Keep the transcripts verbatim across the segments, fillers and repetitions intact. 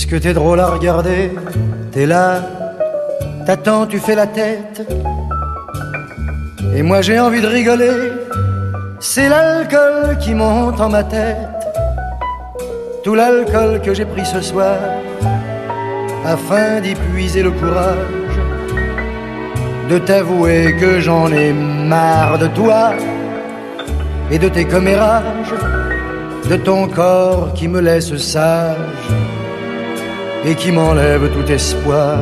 Puisque t'es drôle à regarder, t'es là, t'attends, tu fais la tête. Et moi j'ai envie de rigoler, c'est l'alcool qui monte en ma tête. Tout l'alcool que j'ai pris ce soir, afin d'y puiser le courage de t'avouer que j'en ai marre de toi et de tes commérages, de ton corps qui me laisse sage et qui m'enlève tout espoir.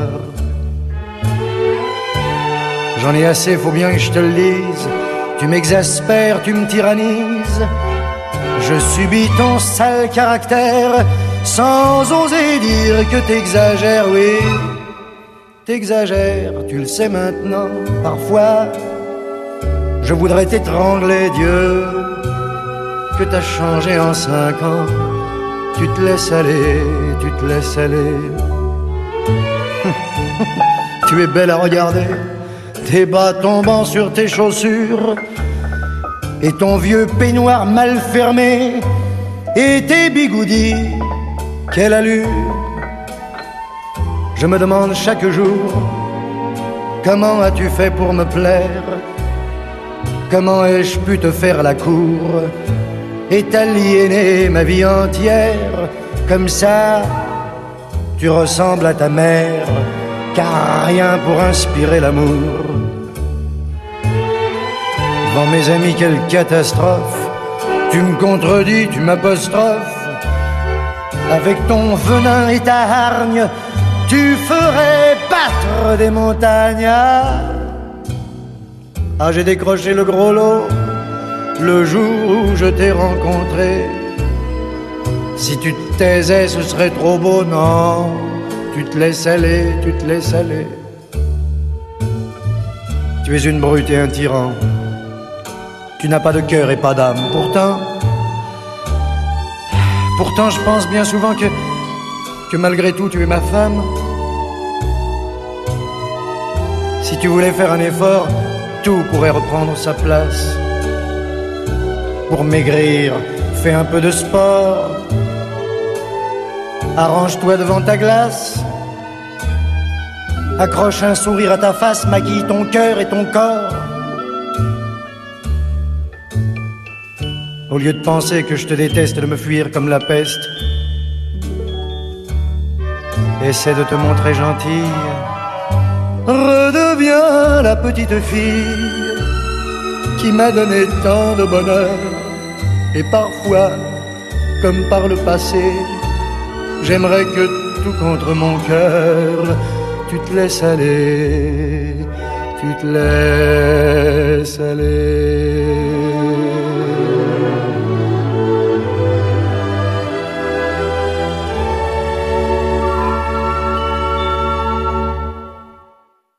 J'en ai assez, faut bien que je te le dise. Tu m'exaspères, tu me tyrannises. Je subis ton sale caractère sans oser dire que t'exagères, oui. T'exagères, tu le sais maintenant. Parfois, je voudrais t'étrangler, Dieu, que t'as changé en cinq ans. Tu te laisses aller, tu te laisses aller. Tu es belle à regarder, tes bas tombant sur tes chaussures, et ton vieux peignoir mal fermé, et tes bigoudis, quelle allure. Je me demande chaque jour, comment as-tu fait pour me plaire? Comment ai-je pu te faire la cour et t'aliéner ma vie entière? Comme ça, tu ressembles à ta mère, car rien pour inspirer l'amour. Devant mes amis, quelle catastrophe. Tu me contredis, tu m'apostrophes. Avec ton venin et ta hargne, tu ferais battre des montagnes. Ah, j'ai décroché le gros lot le jour où je t'ai rencontré. Si tu te taisais, ce serait trop beau, non. Tu te laisses aller, tu te laisses aller. Tu es une brute et un tyran. Tu n'as pas de cœur et pas d'âme. Pourtant, pourtant je pense bien souvent que, que malgré tout tu es ma femme. Si tu voulais faire un effort, tout pourrait reprendre sa place. Pour maigrir, fais un peu de sport. Arrange-toi devant ta glace. Accroche un sourire à ta face, maquille ton cœur et ton corps. Au lieu de penser que je te déteste, de me fuir comme la peste, essaie de te montrer gentille. Redeviens la petite fille qui m'a donné tant de bonheur. Et parfois, comme par le passé, j'aimerais que tout contre mon cœur, tu te laisses aller, tu te laisses aller.